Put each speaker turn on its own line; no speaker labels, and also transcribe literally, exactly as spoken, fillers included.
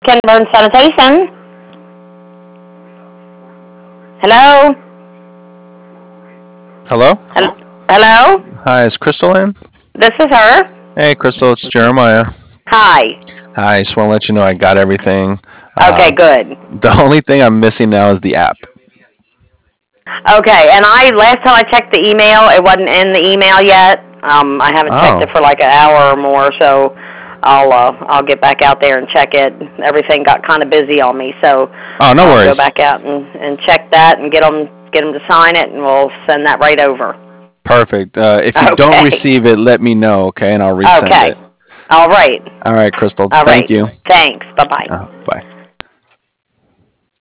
Ken Burns Sanitation. Hello?
Hello?
Hello?
Hi, is Crystal in?
This is her.
Hey, Crystal, it's Jeremiah.
Hi.
Hi, I just want to let you know I got everything.
Okay,
Uh,
good.
the only thing I'm missing now is the app.
Okay, and I last time I checked the email, it wasn't in the email yet. Um, I haven't
Oh.
checked it for like an hour or more, so I'll uh, I'll get back out there and check it. Everything got kind of busy on me, so
Oh, no
I'll
worries.
go back out and, and check that and get them get them to sign it, and we'll send that right over.
Perfect. Uh, if you
Okay.
don't receive it, let me know, okay, and I'll resend
Okay.
it.
All right.
All right, Crystal.
All
Thank
right.
you.
Thanks. Bye bye.
Uh, bye.